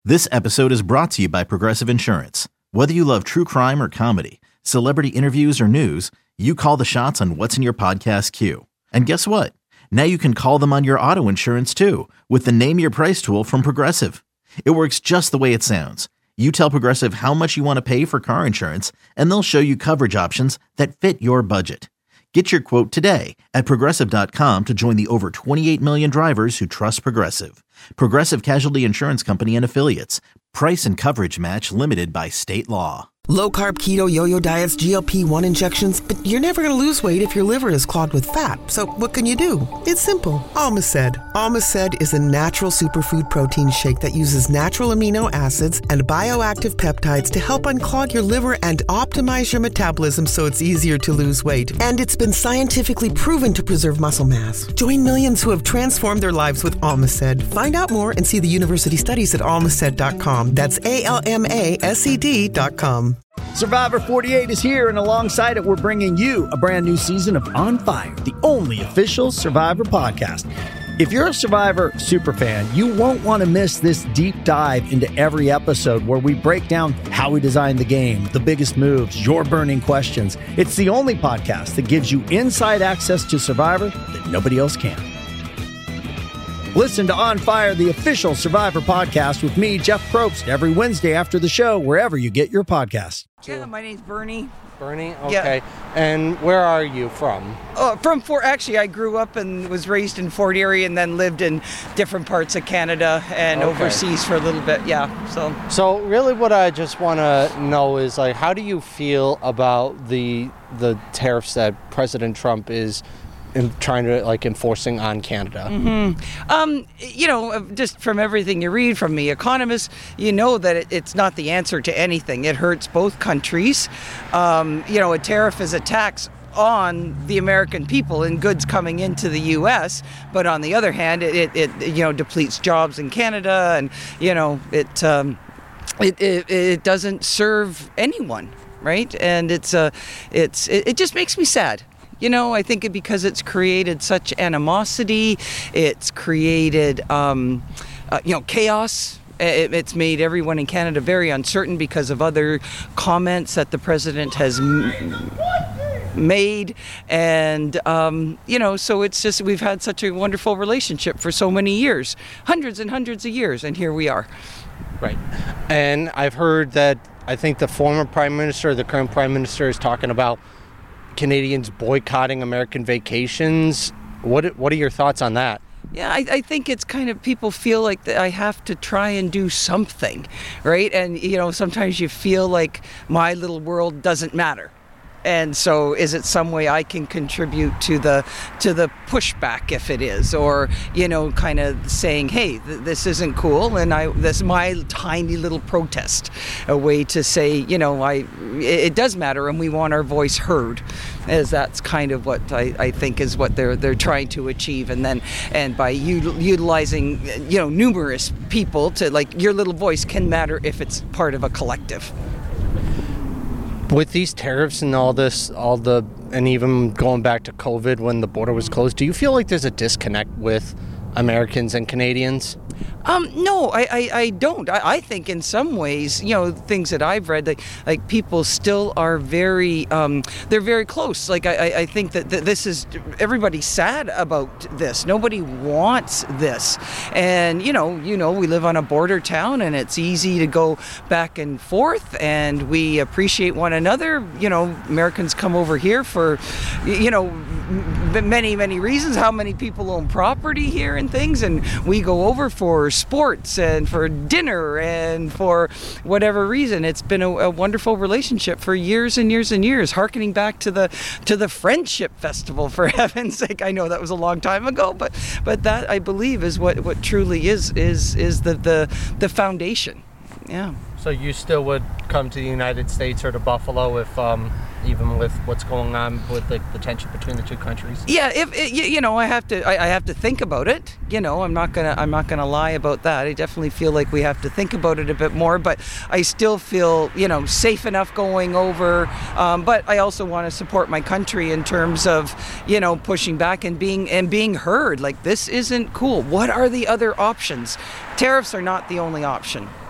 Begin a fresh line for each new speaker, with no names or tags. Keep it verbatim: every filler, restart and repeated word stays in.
This episode is brought to you by Progressive Insurance. Whether you love true crime or comedy, celebrity interviews or news, you call the shots on what's in your podcast queue. And guess what? Now you can call them on your auto insurance too with the Name Your Price tool from Progressive. It works just the way it sounds. You tell Progressive how much you want to pay for car insurance, and they'll show you coverage options that fit your budget. Get your quote today at Progressive dot com to join the over twenty-eight million drivers who trust Progressive. Progressive Casualty Insurance Company and Affiliates. Price and coverage match limited by state law.
Low-carb keto yo-yo diets, G L P one injections, but you're never going to lose weight if your liver is clogged with fat. So what can you do? It's simple. Almaced. Almaced is a natural superfood protein shake that uses natural amino acids and bioactive peptides to help unclog your liver and optimize your metabolism so it's easier to lose weight. And it's been scientifically proven to preserve muscle mass. Join millions who have transformed their lives with Almaced. Find out more and see the university studies at almaced dot com. That's A L M A S E D dot com.
Survivor forty-eight is here, and alongside it, we're bringing you a brand new season of On Fire, the only official Survivor podcast. If you're a Survivor superfan, you won't want to miss this deep dive into every episode where we break down how we designed the game, the biggest moves, your burning questions. It's the only podcast that gives you inside access to Survivor that nobody else can. Listen to On Fire, the official Survivor podcast with me, Jeff Probst, every Wednesday after the show, wherever you get your podcasts.
Yeah, my name's Bernie.
Bernie? Okay.
Yeah.
And where are you from?
Oh, from Fort. Actually, I grew up and was raised in Fort Erie and then lived in different parts of Canada and
Okay.
overseas for a little bit. Yeah, so.
So really what I just want to know is, like, how do you feel about the the tariffs that President Trump is in trying to, like, enforcing on Canada?
Mm-hmm. Um, you know, just from everything you read from The Economist, you know that it, it's not the answer to anything. It hurts both countries. Um, you know, a tariff is a tax on the American people and goods coming into the U S, but on the other hand, it, it, it you know, depletes jobs in Canada, and, you know, it um, it, it it doesn't serve anyone, right? And it's uh, it's it, it just makes me sad. You know, I think it, because it's created such animosity, it's created, um, uh, you know, chaos. It, it's made everyone in Canada very uncertain because of other comments that the president has m- made. And, um, you know, so it's just, we've had such a wonderful relationship for so many years, hundreds and hundreds of years, and here we are.
Right. And I've heard that, I think the former prime minister, the current prime minister, is talking about Canadians boycotting American vacations. What what are your thoughts on that?
Yeah, I, I think it's kind of, people feel like that I have to try and do something, right? And, you know, sometimes you feel like my little world doesn't matter. And so is it some way I can contribute to the to the pushback, if it is, or, you know, kind of saying, hey, th- this isn't cool, and I this is my tiny little protest, a way to say, you know, I it, it does matter and we want our voice heard, as that's kind of what I, I think is what they're they're trying to achieve. And then and by u- utilizing, you know, numerous people to, like, your little voice can matter if it's part of a collective.
With these tariffs and all this, all the, and even going back to COVID when the border was closed, do you feel like there's a disconnect with Americans and Canadians?
Um, no, I, I, I don't. I, I think in some ways, you know, things that I've read, like, like people still are very, um, they're very close. Like, I, I think that th- this is, everybody's sad about this. Nobody wants this. And, you know, you know, we live on a border town and it's easy to go back and forth and we appreciate one another. You know, Americans come over here for, you know, m- many, many reasons. How many people own property here and things. And we go over for sports and for dinner and for whatever reason. It's been a, a wonderful relationship for years and years and years, harkening back to the to the Friendship Festival, for heaven's sake. I know that was a long time ago, but but that, I believe, is what, what truly is is is the, the the foundation. Yeah.
So you still would come to the United States or to Buffalo if, um, even with what's going on with the, the tension between the two countries?
Yeah, if it, you know, I have to, I, I have to think about it. You know, I'm not gonna, I'm not gonna lie about that. I definitely feel like we have to think about it a bit more. But I still feel, you know, safe enough going over. Um, but I also want to support my country in terms of, you know, pushing back and being and being heard. Like, this isn't cool. What are the other options? Tariffs are not the only option.